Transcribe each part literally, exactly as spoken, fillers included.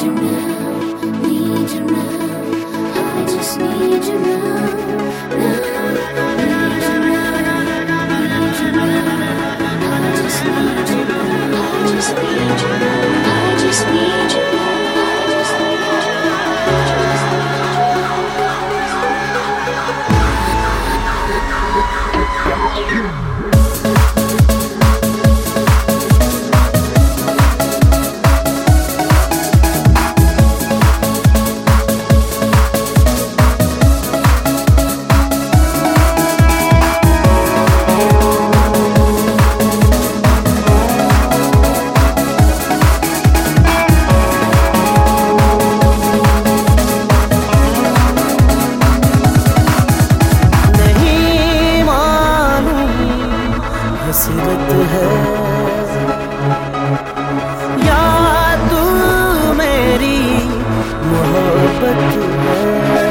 you now, need you now. I just need you now, now. Need you now, need you now. I just need you now, I just need you now. I just need you now, I just need you now. हसरत है या तू मेरी मोहब्बत है।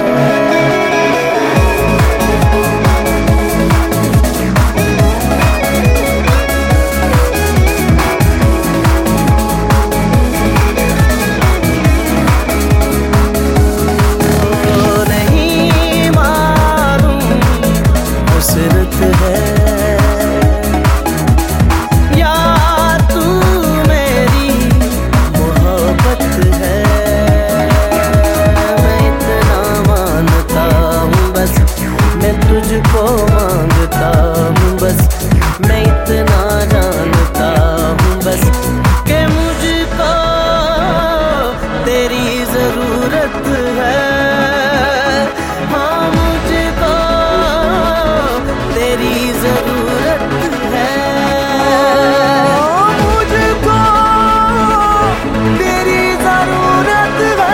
नहीं मालूम हसरत है तुझको मांगता हूँ बस, मैं इतना जानता हूँ बस कि मुझको तेरी जरूरत है। हाँ मुझको तेरी जरूरत है, मुझको तेरी जरूरत है।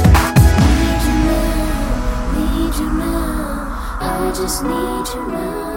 I just need you now.